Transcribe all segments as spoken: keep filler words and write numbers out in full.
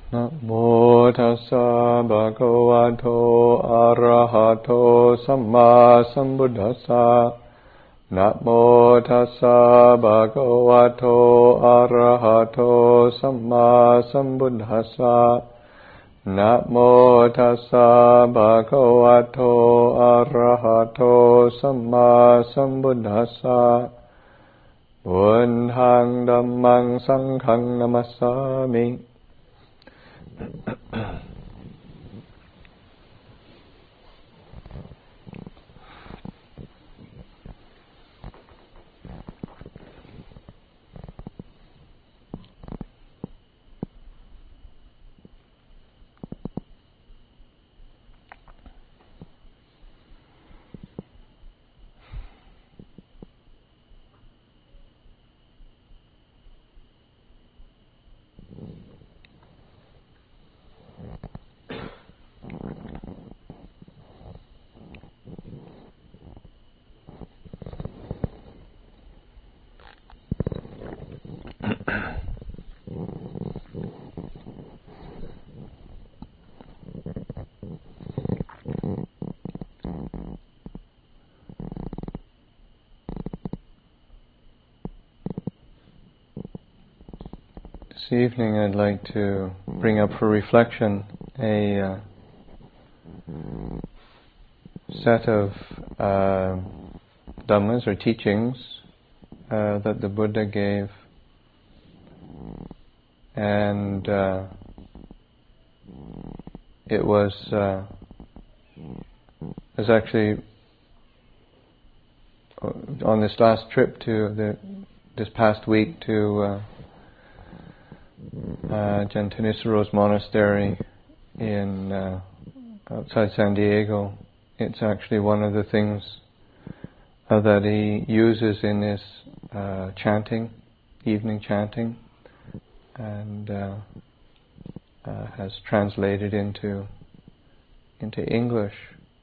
Namo tassa bhagavato arahato samma sambuddhassa. Namo tassa bhagavato arahato samma sambuddhassa. Namo tassa bhagavato arahato samma sambuddhassa. Buddhaṃ Dhammāṃ Saṅghāṃ Namasāmi. This evening I'd like to bring up for reflection a uh, set of uh, dhammas or teachings uh, that the Buddha gave, and uh, it was uh, it was actually on this last trip to the this past week to uh, Uh, Jantanissaro's monastery in uh, outside San Diego. It's actually one of the things uh, that he uses in his uh, chanting, evening chanting, and uh, uh, has translated into into English.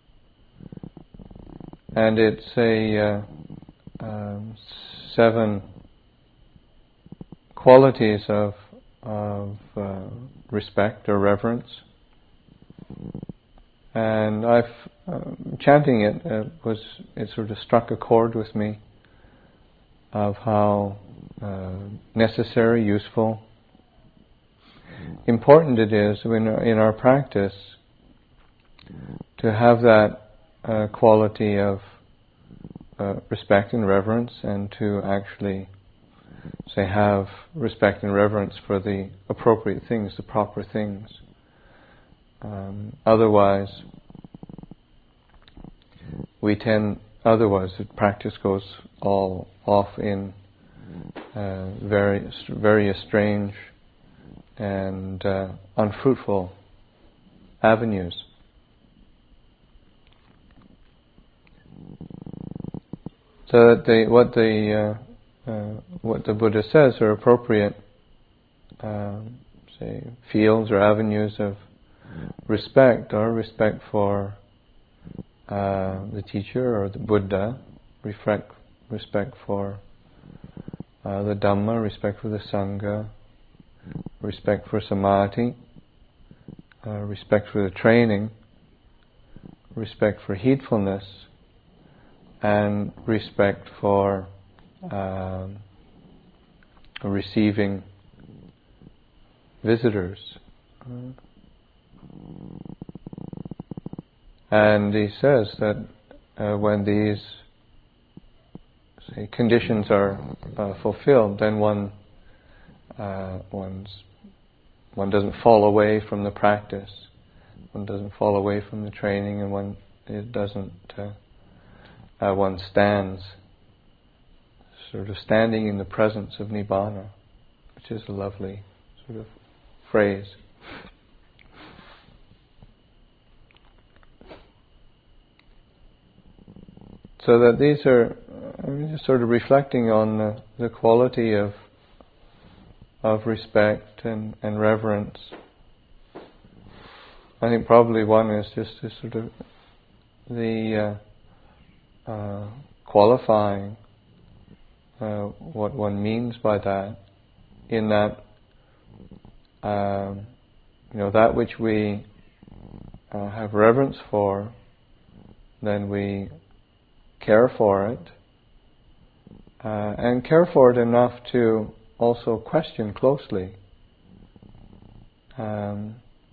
And it's a uh, um, seven qualities of of uh, respect or reverence, and I've uh, chanting it uh, was it sort of struck a chord with me of how uh, necessary, useful, important it is in our, in our practice to have that uh, quality of uh, respect and reverence, and to actually say have respect and reverence for the appropriate things, the proper things. Um, otherwise, we tend, otherwise the practice goes all off in uh, very, very strange and uh, unfruitful avenues. So that the, what the uh, Uh, what the Buddha says are appropriate, uh, say, fields or avenues of respect, or respect for uh, the teacher or the Buddha, respect, respect for uh, the Dhamma, respect for the Sangha, respect for samadhi, uh, respect for the training, respect for heedfulness, and respect for Um, receiving visitors. And he says that uh, when these say, conditions are uh, fulfilled, then one uh, one's one doesn't fall away from the practice, one doesn't fall away from the training, and one it doesn't uh, uh, one stands sort of standing in the presence of Nibbana, which is a lovely sort of phrase. So that these are, I'm just sort of reflecting on the, the quality of of respect and, and reverence. I think probably one is just to sort of the uh, uh, qualifying uh, what one means by that, in that um, you know, that which we uh, have reverence for, then we care for it, uh, and care for it enough to also question closely, um,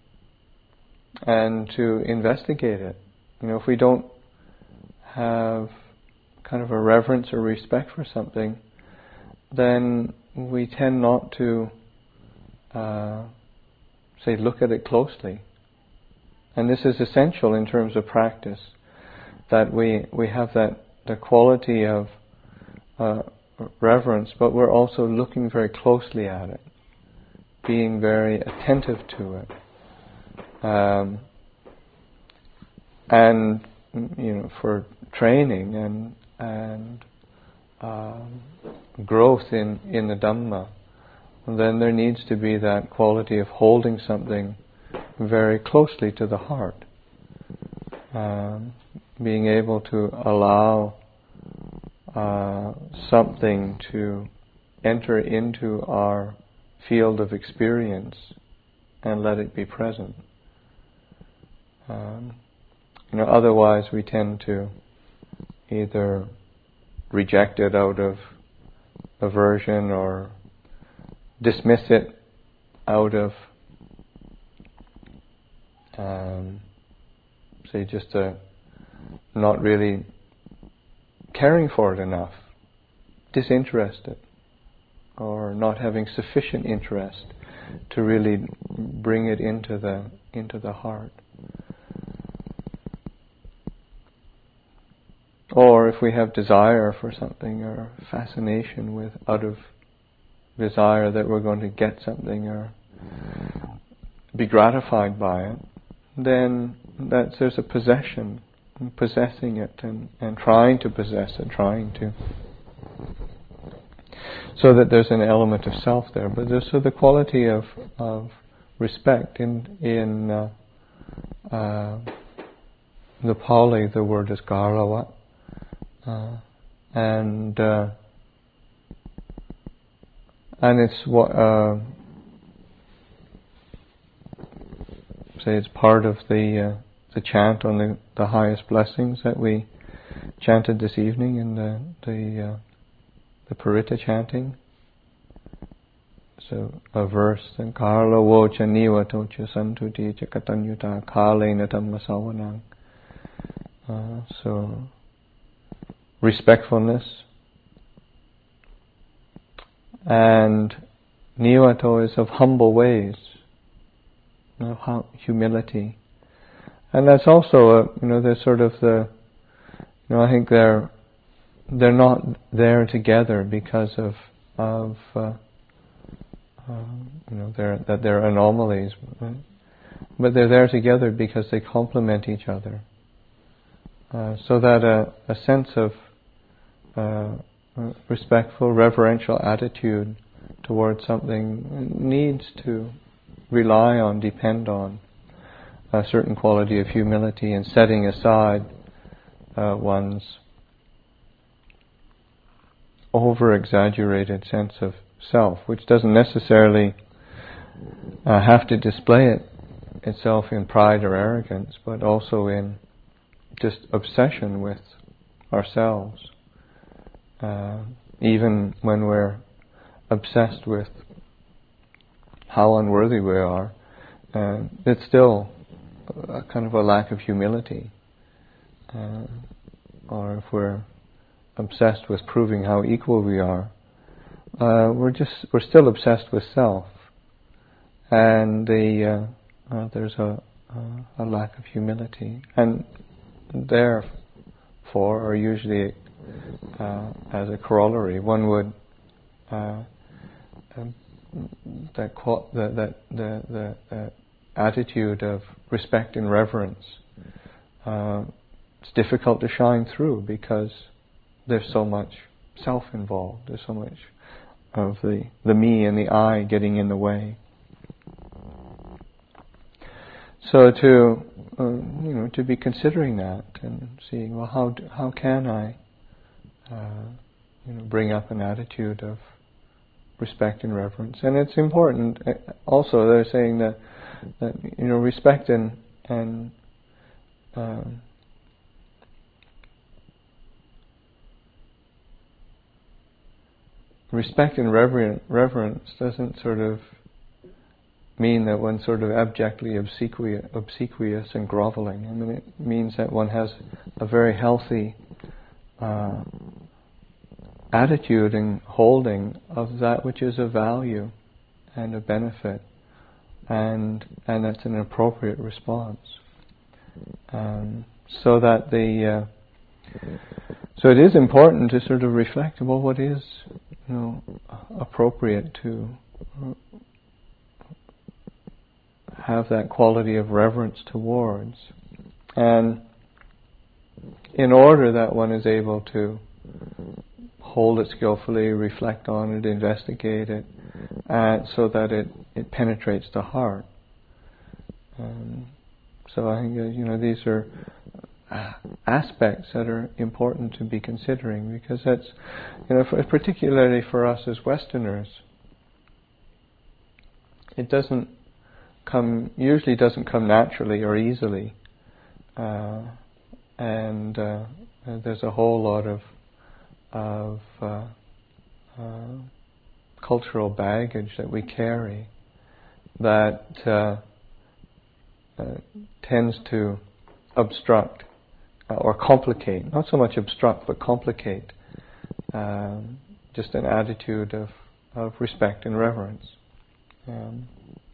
and to investigate it. You know, if we don't have kind of a reverence or respect for something, then we tend not to, uh, say, look at it closely. And this is essential in terms of practice, that we, we have that the quality of uh, reverence, but we're also looking very closely at it, being very attentive to it. Um, and, you know, for training and and um, growth in, in the Dhamma, then there needs to be that quality of holding something very closely to the heart. Um, being able to allow uh, something to enter into our field of experience and let it be present. Um, you know, otherwise we tend to either reject it out of aversion or dismiss it out of, um, say, just a not really caring for it enough, disinterested, or not having sufficient interest to really bring it into the into the heart. Or if we have desire for something, or fascination with out of desire that we're going to get something or be gratified by it, then that's, there's a possession, possessing it and, and trying to possess it, trying to, so that there's an element of self there. But there's so the quality of of respect in in uh, uh, the Pali, the word is garawa. Uh, and uh, and it's what uh, say it's part of the uh, the chant on the, the highest blessings that we chanted this evening in the the uh, the Paritta chanting. So a verse, and Karla wocha niva tocha santuti chakatanyuta kalena dhamma savanang. So respectfulness, and nivato is of humble ways, of humility, and that's also a, you know, there's sort of the, you know, I think they're they're not there together because of of uh, uh, you know they're that they're anomalies, right? But they're there together because they complement each other, uh, so that a, a sense of Uh, respectful, reverential attitude towards something needs to rely on, depend on a certain quality of humility and setting aside uh, one's over-exaggerated sense of self, which doesn't necessarily uh, have to display it itself in pride or arrogance, but also in just obsession with ourselves. Uh, even when we're obsessed with how unworthy we are, uh, it's still a kind of a lack of humility. Uh, or if we're obsessed with proving how equal we are, uh, we're just we're still obsessed with self, and the uh, uh, there's a, a lack of humility, and therefore, or usually. Uh, as a corollary, one would uh, um, that, qual- the, that the, the, the attitude of respect and reverence. Uh, it's difficult to shine through because there's so much self involved. There's so much of the the me and the I getting in the way. So to uh, you know to be considering that and seeing, well, how do, how can I Uh, you know, bring up an attitude of respect and reverence. And it's important. Also, they're saying that that, you know, respect and and um, respect and reverent, reverence doesn't sort of mean that one's sort of abjectly obsequious, obsequious and groveling. I mean, it means that one has a very healthy uh, attitude and holding of that which is of value and of benefit, and and that's an appropriate response. Um, so that the uh, so it is important to sort of reflect, well, what is, you know, appropriate to have that quality of reverence towards, and in order that one is able to hold it skillfully, reflect on it, investigate it, uh, so that it, it penetrates the heart. Um, so I think, uh, you know, these are uh, aspects that are important to be considering, because that's, you know, for, particularly for us as Westerners, it doesn't come, usually doesn't come naturally or easily, uh, and uh, there's a whole lot of of uh, uh, cultural baggage that we carry that uh, uh, tends to obstruct uh, or complicate, not so much obstruct but complicate, um, just an attitude of, of respect and reverence. Um,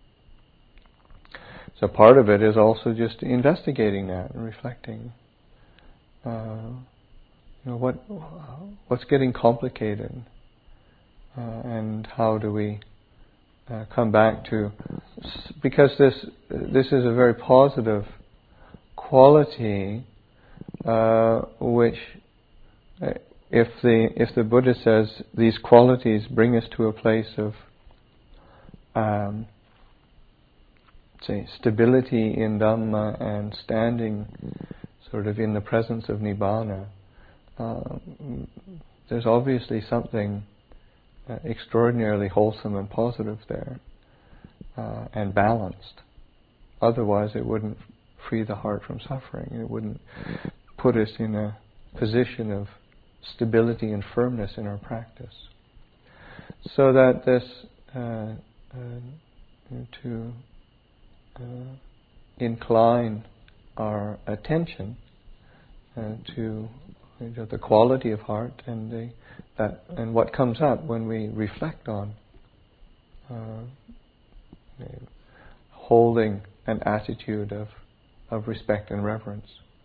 so part of it is also just investigating that and reflecting. Uh, You know, what what's getting complicated, uh, and how do we uh, come back to, because this this is a very positive quality, uh, which uh, if the if the Buddha says these qualities bring us to a place of um, say stability in Dhamma and standing sort of in the presence of Nibbana. Uh, there's obviously something uh, extraordinarily wholesome and positive there, uh, and balanced. Otherwise it wouldn't free the heart from suffering. It wouldn't put us in a position of stability and firmness in our practice. So that this, uh, uh, to uh, incline our attention uh, to You know, the quality of heart and the that and what comes up when we reflect on uh, you know, holding an attitude of of respect and reverence.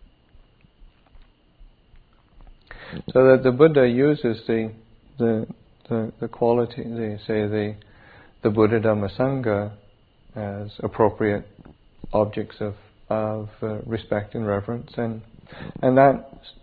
So that the Buddha uses the the the, the quality, they say the the Buddha Dhamma Sangha as appropriate objects of of uh, respect and reverence, and and that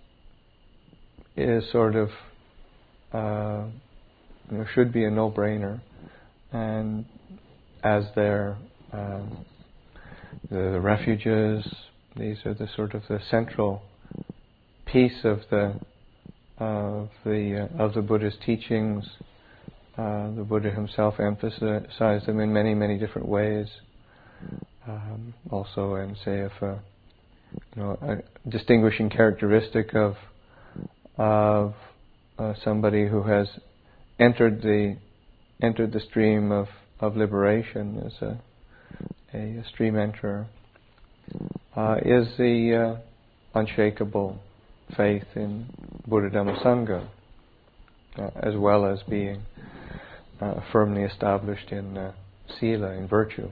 is sort of, uh, you know, should be a no-brainer, and as their um, the, the refuges, these are the sort of the central piece of the of the uh, of the Buddha's teachings. Uh, the Buddha himself emphasized them in many many different ways. Um, also, and say if a, you know, a distinguishing characteristic of of uh, somebody who has entered the entered the stream of, of liberation as a, a stream enterer uh, is the uh, unshakable faith in Buddha Dhamma Sangha, uh, as well as being uh, firmly established in uh, sila, in virtue.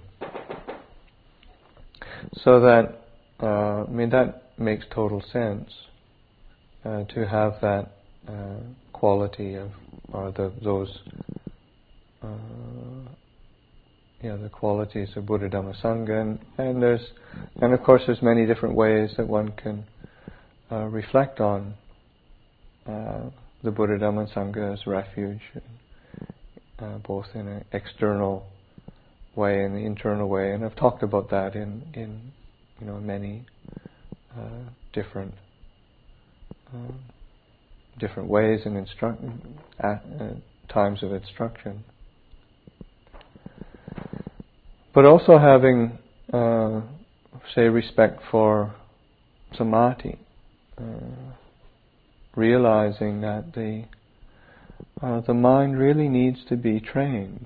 So that uh, I mean that makes total sense. Uh, to have that uh, quality of, or the, those, uh, yeah, the qualities of Buddha Dhamma Sangha, and, and there's, and of course, there's many different ways that one can uh, reflect on uh, the Buddha Dhamma Sangha as refuge, uh, both in an external way and the internal way, and I've talked about that in, in you know, many uh, different. Uh, different ways and instru- at, uh, times of instruction. But also having uh, say, respect for samadhi, uh, realizing that the uh, the mind really needs to be trained.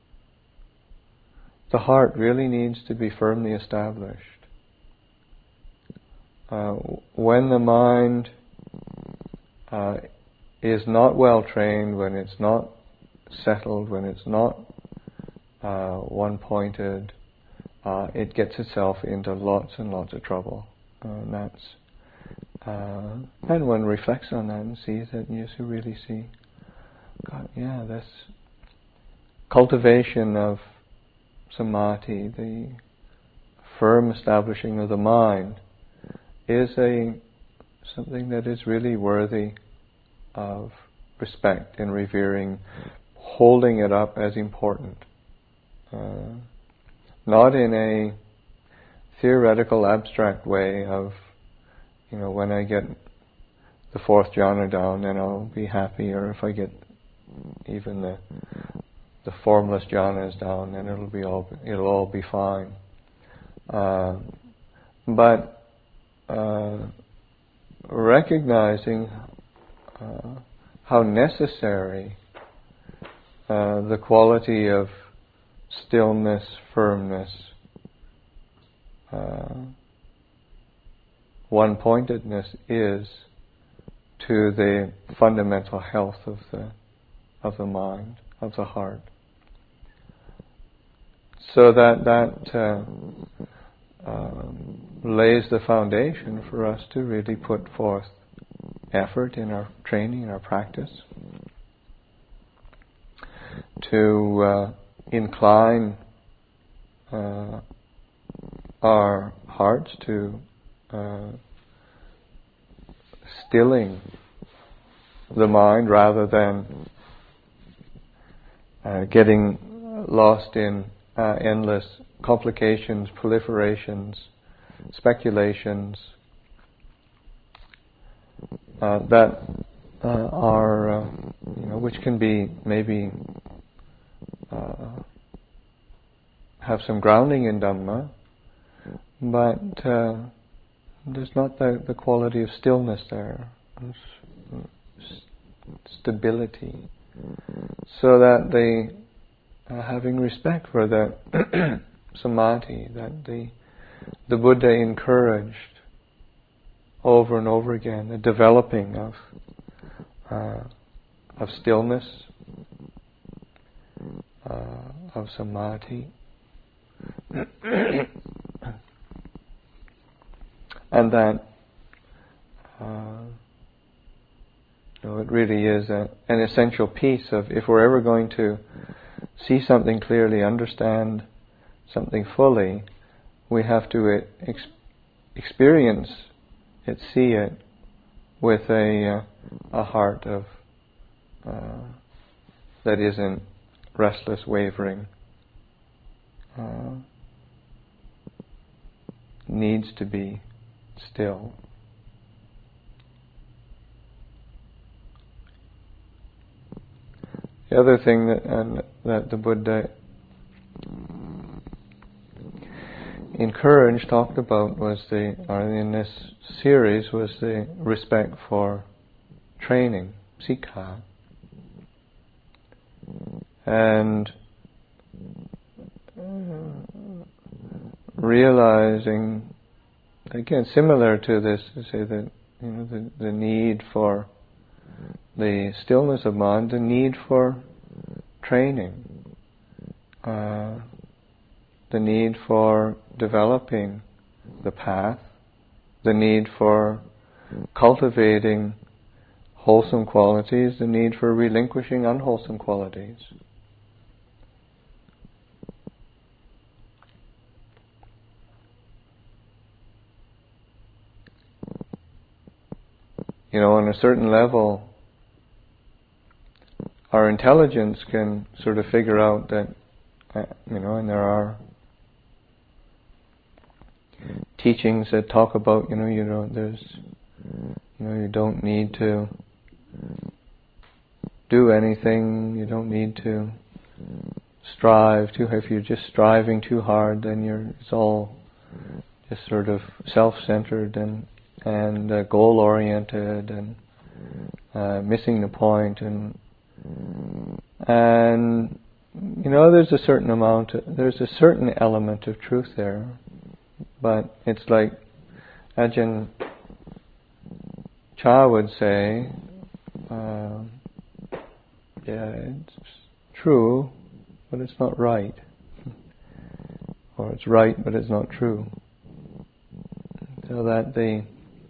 The heart really needs to be firmly established. Uh, when the mind uh, is not well trained, when it's not settled, when it's not uh, one-pointed, uh, it gets itself into lots and lots of trouble. Uh, and that's uh, and one reflects on that and sees it, and you really see, God, yeah, this cultivation of samadhi, the firm establishing of the mind, is a something that is really worthy of respect and revering, holding it up as important. Uh, not in a theoretical, abstract way of, you know, when I get the fourth jhana down, then I'll be happy, or if I get even the the formless jhanas down, then it'll be all it'll all be fine. Uh, but uh, recognizing uh, how necessary uh, the quality of stillness, firmness, uh, one-pointedness is to the fundamental health of the of the mind, of the heart. So that that uh, um, lays the foundation for us to really put forth effort in our training, in our practice, to uh, incline uh, our hearts to uh, stilling the mind rather than uh, getting lost in uh, endless complications, proliferations, speculations uh, that uh, are, uh, you know, which can be maybe uh, have some grounding in Dhamma, but uh, there's not the, the quality of stillness there, stability, so that the uh, having respect for the samadhi that the the Buddha encouraged over and over again, the developing of uh, of stillness, uh, of samadhi, and that uh, you know, it really is a, an essential piece of, if we're ever going to see something clearly, understand something fully, we have to ex- experience it, see it, with a uh, a heart of uh, that isn't restless, wavering, uh, needs to be still. The other thing that uh, that the Buddha encouraged, talked about, was the, or in this series, was the respect for training, sikha, and uh, realizing, again, similar to this, to say that, you know, the, the need for the stillness of mind, the need for training, uh, the need for developing the path, the need for cultivating wholesome qualities, the need for relinquishing unwholesome qualities. You know, on a certain level, our intelligence can sort of figure out that, uh, you know, and there are teachings that talk about, you know, you know, there's, you know, you don't need to do anything, you don't need to strive too, if you're just striving too hard, then you're it's all just sort of self-centered and and uh, goal-oriented and uh, missing the point, and and you know there's a certain amount, of, there's a certain element of truth there, but it's like Ajahn Chah would say, uh, yeah, it's true, but it's not right, or it's right, but it's not true. So that the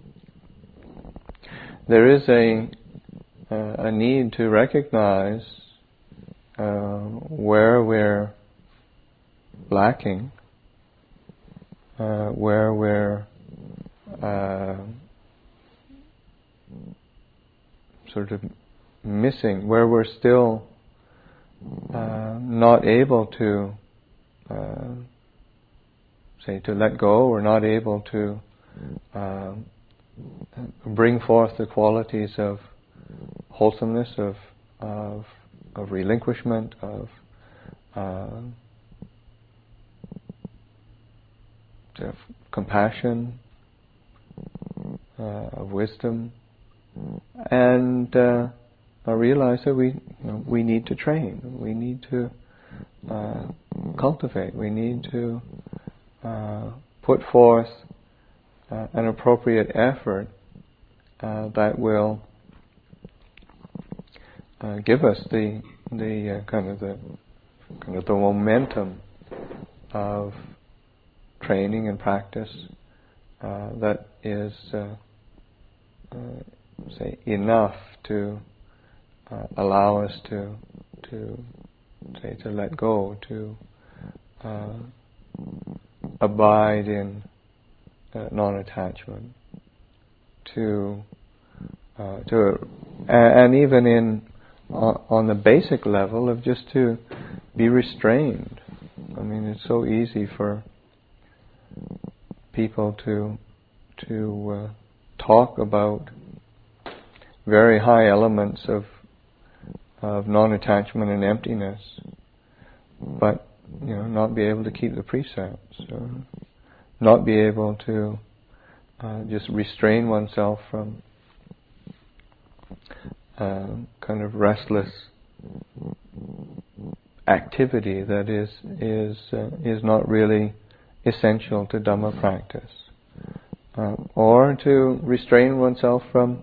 there is a uh, a need to recognize uh, where we're lacking, uh, where we're uh, sort of missing, where we're still uh, not able to uh, say to let go, or not able to uh, bring forth the qualities of wholesomeness, of of, of relinquishment, of uh, of compassion, uh, of wisdom, and uh, I realize that we you know, we need to train, we need to uh, cultivate, we need to uh, put forth uh, an appropriate effort uh, that will uh, give us the the uh, kind of the kind of the momentum of training and practice uh, that is uh, uh, say enough to uh, allow us to to say to let go, to uh, abide in uh, non-attachment, to uh, to and even in on, on the basic level of just to be restrained. I mean, it's so easy for people to to uh, talk about very high elements of of non-attachment and emptiness, but you know, not be able to keep the precepts, or not be able to uh, just restrain oneself from uh, kind of restless activity that is is uh, is not really essential to Dhamma practice, uh, or to restrain oneself from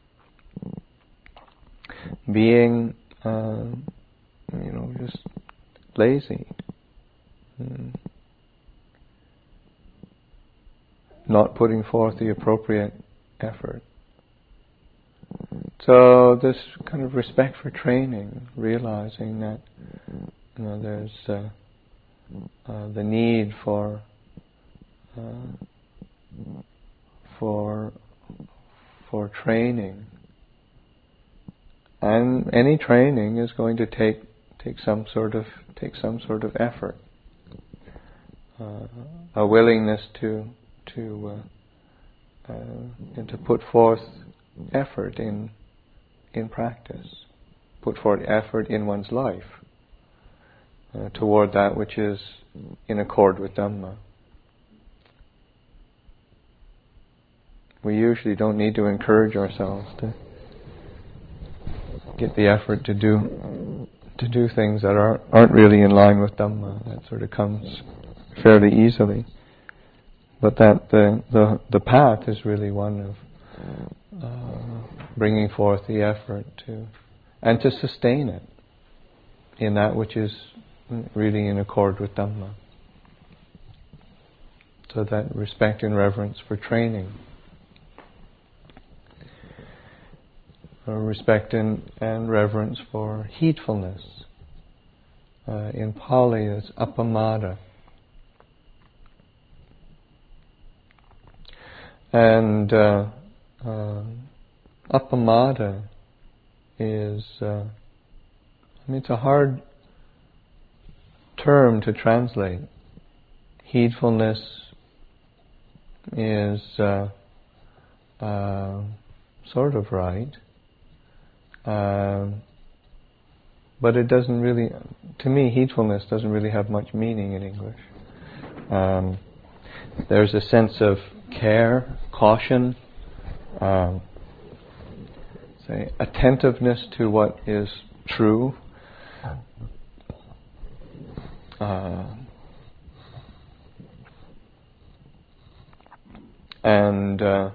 being, uh, you know, just lazy, mm. not putting forth the appropriate effort. So this kind of respect for training, realizing that you know there's uh, uh, the need for uh, for for training, and any training is going to take take some sort of take some sort of effort, uh, a willingness to to uh, uh, and to put forth effort in in practice, put forth effort in one's life uh, toward that which is in accord with Dhamma. We usually don't need to encourage ourselves to get the effort to do to do things that aren't aren't really in line with Dhamma. That sort of comes fairly easily. But that the the the path is really one of uh, bringing forth the effort to and to sustain it in that which is really in accord with Dhamma. So that respect and reverence for training, or respect and, and reverence for heedfulness. Uh, in Pali, it's appamada. And uh, uh, appamada is, uh, I mean, it's a hard term to translate. Heedfulness is uh, uh, sort of right. Uh, but it doesn't really, to me, heedfulness doesn't really have much meaning in English. Um, there's a sense of care, caution, um, say, attentiveness to what is true, uh, and uh,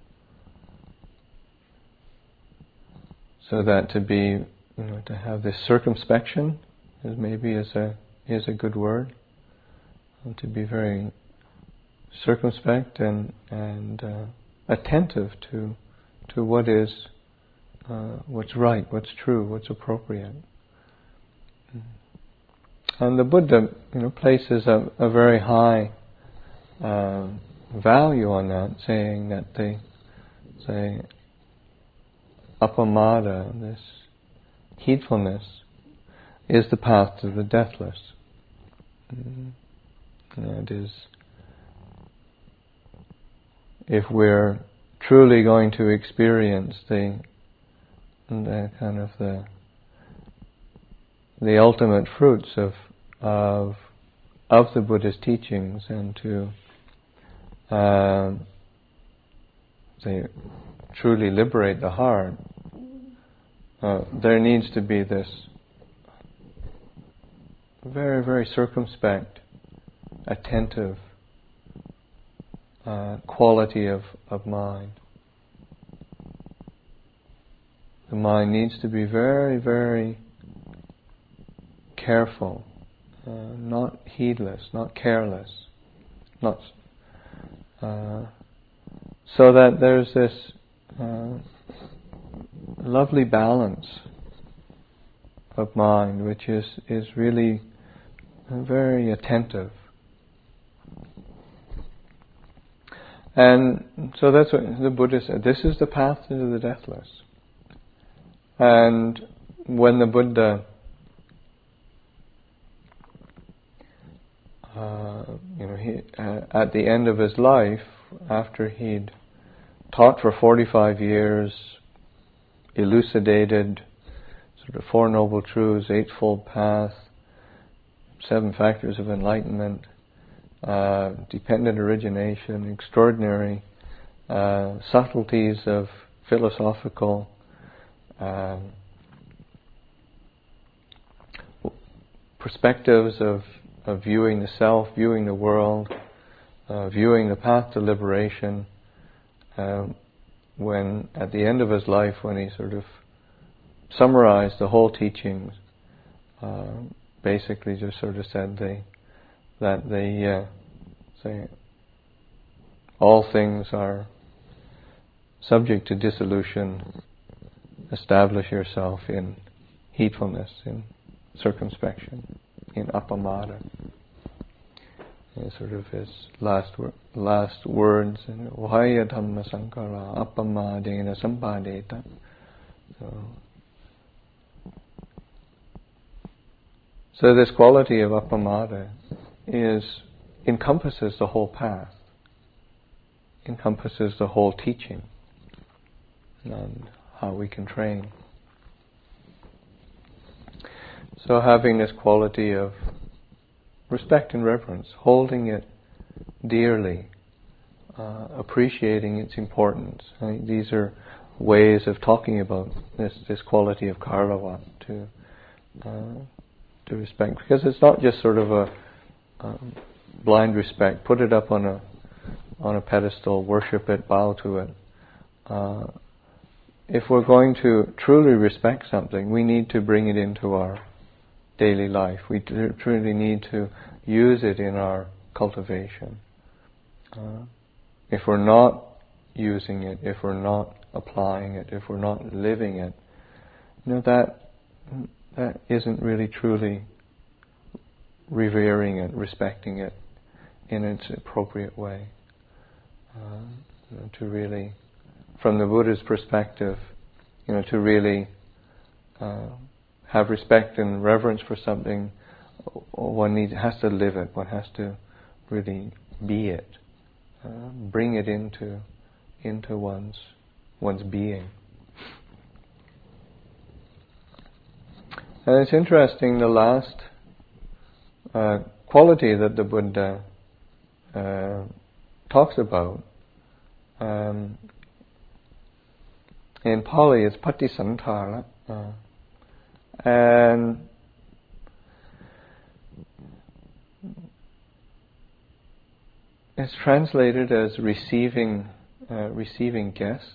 so that to be, you know, to have this circumspection is maybe is a is a good word, and to be very circumspect and and uh, attentive to to what is uh, what's right, what's true, what's appropriate. And the Buddha, you know, places a, a very high uh, value on that, saying that the say appamada, this heedfulness, is the path to the deathless. Mm. That is, if we're truly going to experience the the kind of the the ultimate fruits of of of the Buddha's teachings, and to uh, say truly liberate the heart, uh, there needs to be this very, very circumspect, attentive uh, quality of, of mind. The mind needs to be very, very careful, uh, not heedless, not careless, not uh, so that there's this uh, lovely balance of mind, which is is really very attentive. And so that's what the Buddha said. This is the path to the deathless. And when the Buddha Uh, you know, he, uh, at the end of his life, after he'd taught for forty-five years, elucidated sort of Four Noble Truths, Eightfold Path, Seven Factors of Enlightenment, uh, dependent origination, extraordinary uh, subtleties of philosophical um, perspectives of of viewing the self, viewing the world, uh, viewing the path to liberation. Um, when at the end of his life, when he sort of summarized the whole teachings, uh, basically just sort of said they, that they uh, say all things are subject to dissolution. Establish yourself in heedfulness, in circumspection, in appamada. And sort of his last wor- last words, Vahaya dhamma sankara appamadena sampadeta. So, so this quality of appamada is encompasses the whole path, encompasses the whole teaching, and how we can train. So having this quality of respect and reverence, holding it dearly, uh, appreciating its importance. I think these are ways of talking about this this quality of karava, to uh, to respect, because it's not just sort of a um, blind respect. Put it up on a on a pedestal, worship it, bow to it. Uh, if we're going to truly respect something, we need to bring it into our daily life. We truly need to use it in our cultivation. Uh, if we're not using it, if we're not applying it, if we're not living it, you know, that that isn't really truly revering it, respecting it in its appropriate way. Uh, you know, to really, from the Buddha's perspective, you know, to really uh, have respect and reverence for something, one needs has to live it. One has to really be it, uh, bring it into into one's one's being. And it's interesting, the last uh, quality that the Buddha uh, talks about, um, in Pali it's patisantara, uh, and it's translated as receiving uh, receiving guests,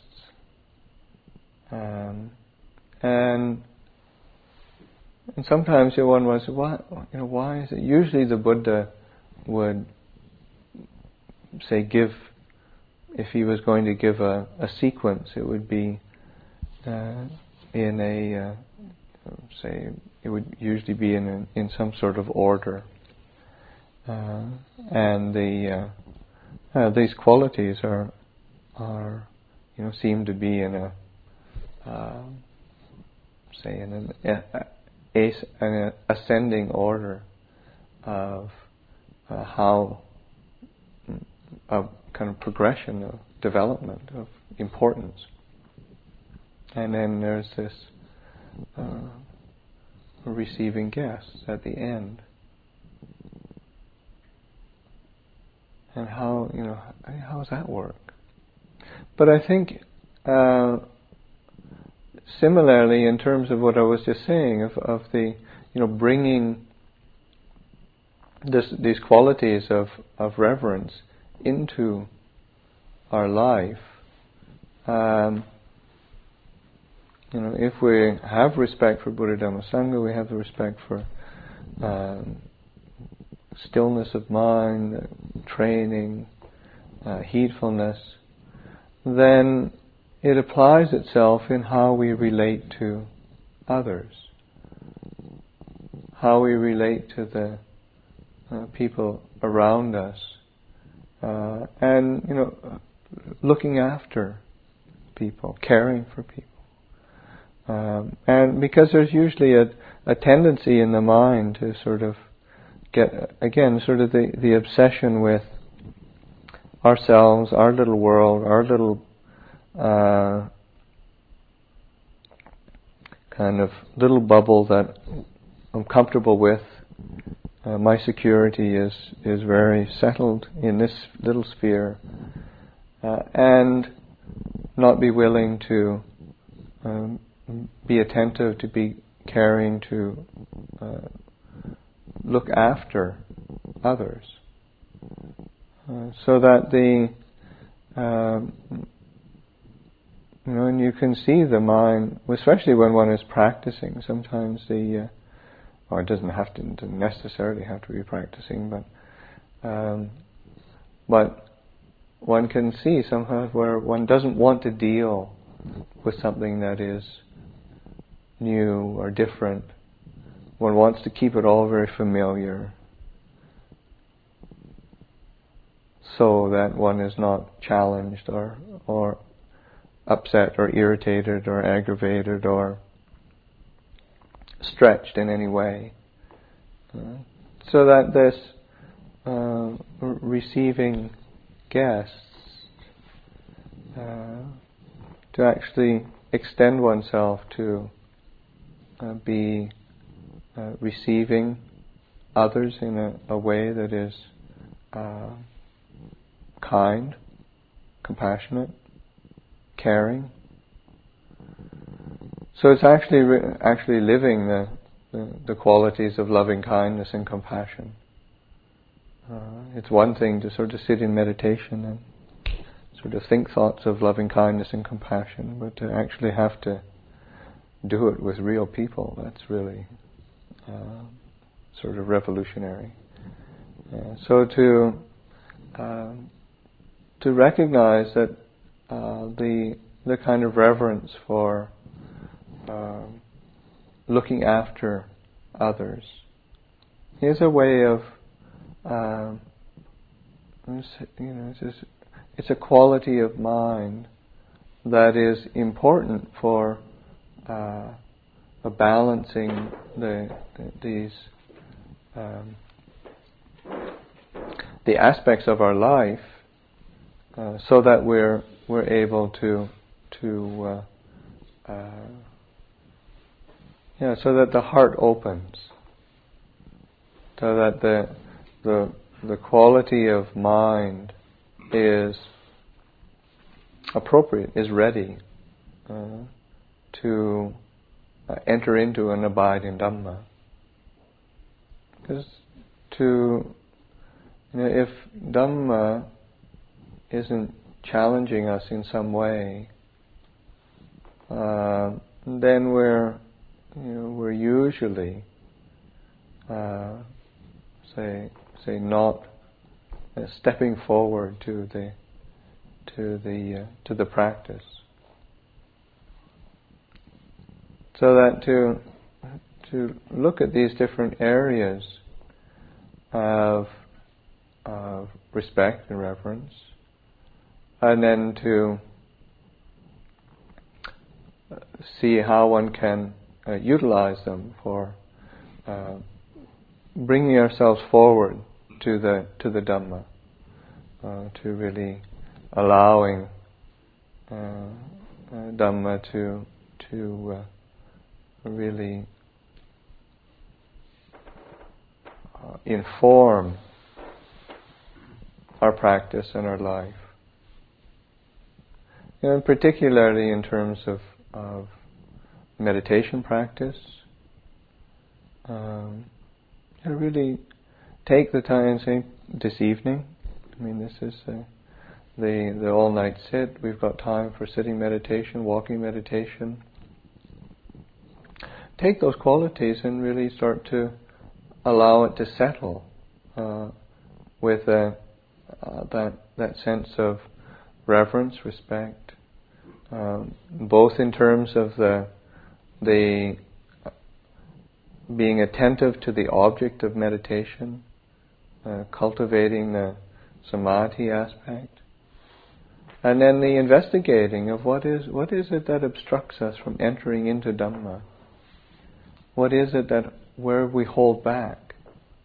um, and and sometimes one wonders, why you know why is it? Usually the Buddha would say give, if he was going to give a, a sequence, it would be uh, in a uh, say it would usually be in a, in some sort of order, uh, and the uh, uh, these qualities are are you know seem to be in a uh, say in an, a, a, an ascending order of uh, how a kind of progression of development of importance, and then there's this uh, receiving guests at the end, and how you know how does that work? But I think uh, similarly, in terms of what I was just saying, of, of the you know bringing this, these qualities of, of reverence into our life, um, you know, if we have respect for Buddha, Dhamma, Sangha, we have the respect for um, stillness of mind, training, uh, heedfulness, then it applies itself in how we relate to others, how we relate to the uh, people around us, uh, and you know, looking after people, caring for people, um, and because there's usually a, a tendency in the mind to sort of get again sort of the, the obsession with ourselves, our little world, our little uh, kind of little bubble that I'm comfortable with. Uh, my security is is very settled in this little sphere, uh, and not be willing to um, be attentive, to be caring, to uh, look after others, uh, so that the um, you know, and you can see the mind, especially when one is practicing. Sometimes the, uh, or it doesn't have to doesn't necessarily have to be practicing, but um, but one can see sometimes where one doesn't want to deal with something that is new or different. One wants to keep it all very familiar, so that one is not challenged or or upset or irritated or aggravated or stretched in any way. Uh, so that this uh, receiving guests, uh, to actually extend oneself to uh, be uh, receiving others in a, a way that is uh, kind, compassionate, caring. So it's actually re- actually living the, the the qualities of loving kindness and compassion. Uh, it's one thing to sort of sit in meditation and sort of think thoughts of loving kindness and compassion, but to actually have to do it with real people, that's really uh, sort of revolutionary. Uh, so to uh, to recognize that uh, the the kind of reverence for uh, looking after others is a way of uh, you know it's, just, it's a quality of mind that is important for uh, balancing the, the these um, the aspects of our life, uh, so that we're we're able to to uh, uh, yeah, so that the heart opens, so that the the the quality of mind is appropriate, is ready uh, to uh, enter into and abide in Dhamma. Because to you know, if Dhamma isn't challenging us in some way, uh, then we're you know we're usually uh, say say not uh, stepping forward to the to the uh, to the practice. So that to to look at these different areas of of respect and reverence, and then to see how one can uh, utilize them for uh, bringing ourselves forward to the to the Dhamma, uh, to really allowing uh, uh, Dhamma to to uh, really uh, inform our practice and our life. You know, particularly in terms of, of meditation practice, um, you know, really take the time, say, this evening. I mean, this is uh, the the all-night sit. We've got time for sitting meditation, walking meditation. Take those qualities and really start to allow it to settle uh, with a, uh, that that sense of reverence, respect, um, both in terms of the the being attentive to the object of meditation, uh, cultivating the samadhi aspect, and then the investigating of what is what is it that obstructs us from entering into Dhamma. What is it that where we hold back?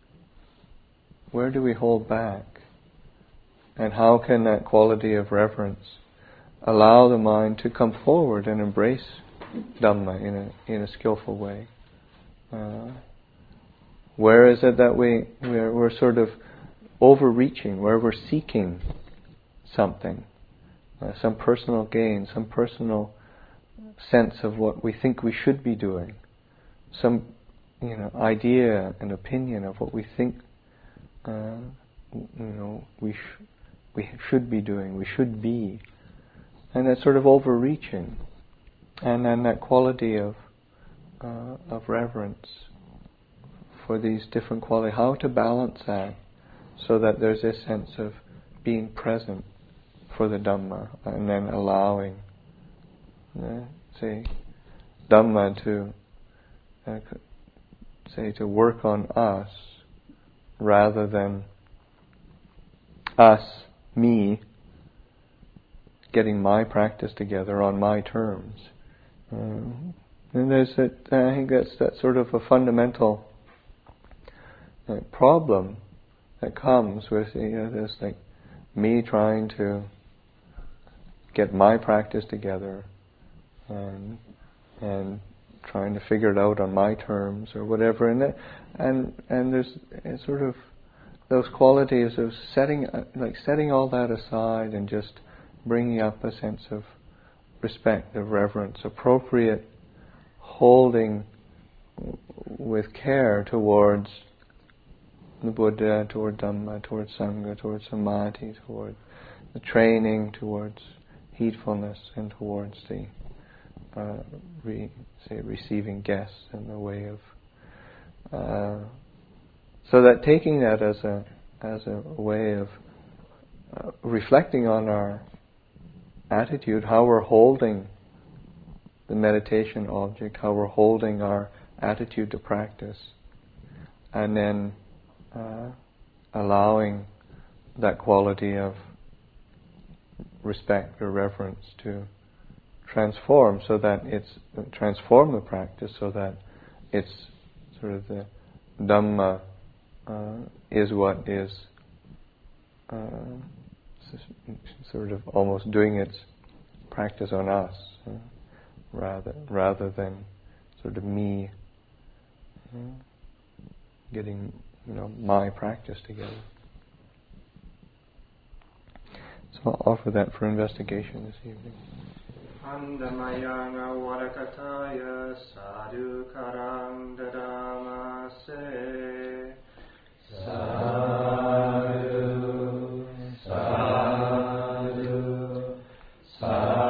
Where do we hold back? And how can that quality of reverence allow the mind to come forward and embrace Dhamma in a in a skillful way? Uh, where is it that we we're, we're sort of overreaching? Where we're seeking something, uh, some personal gain, some personal sense of what we think we should be doing, some you know idea and opinion of what we think uh, you know we sh- we should be doing, we should be. And that sort of overreaching, and then that quality of uh, of reverence for these different qualities. How to balance that so that there's this sense of being present for the Dhamma, and then allowing, uh, say, Dhamma to uh, say to work on us rather than us, me, getting my practice together on my terms. Um, and there's that, I think that's that sort of a fundamental uh, problem that comes with, you know, this like me trying to get my practice together and and trying to figure it out on my terms or whatever, and that, and and there's it's sort of those qualities of setting uh, like setting all that aside and just bringing up a sense of respect, of reverence, appropriate holding with care towards the Buddha, toward Dhamma, towards Sangha, towards Samadhi, towards the training, towards heedfulness, and towards the uh, re, say receiving guests in the way of uh, so that taking that as a as a way of uh, reflecting on our attitude, how we're holding the meditation object, how we're holding our attitude to practice, and then uh, allowing that quality of respect or reverence to transform, so that it's transform the practice, so that it's sort of the Dhamma uh, is what is uh, sort of almost doing its practice on us, uh, rather rather than sort of me uh, getting, you know, my practice together. So I'll offer that for investigation this evening. Andamayana Varakataya Sadhu Karang Dadamase Sadhu Sadhu Sadhu